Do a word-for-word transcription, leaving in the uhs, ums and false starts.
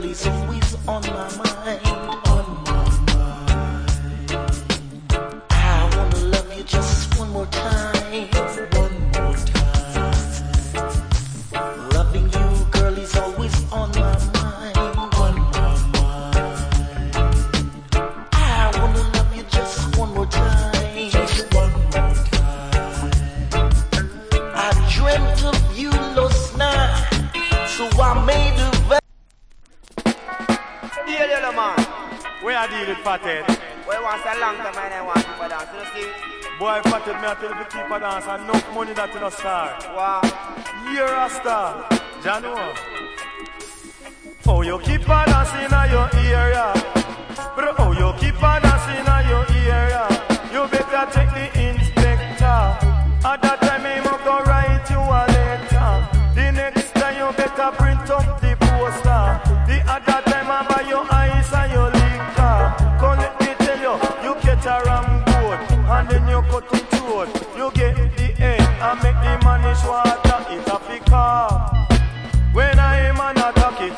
is always on my mind, on my mind. I wanna love you just one more time, one more time. Loving you, girl, is always on my mind, on my mind. I wanna love you just one more time, just one more time. I dreamt of you last night, so I made a vow. Dear little man, where I deal with Fathead? where once a long time I want to dance, you see? Boy, Fathead, me I tell you to keep a dance and enough money that you no start. Wow. You're a star, Jano. Oh, you keep a dancing in your area. Bro, oh, you keep a dancing in your area. You better take the inspector. At that time, he must go write you a letter. The next time, you better print up the poster. The other time, I buy your ice and your liquor. Come let me tell you, you catch a ram boat, and then you cut it short. You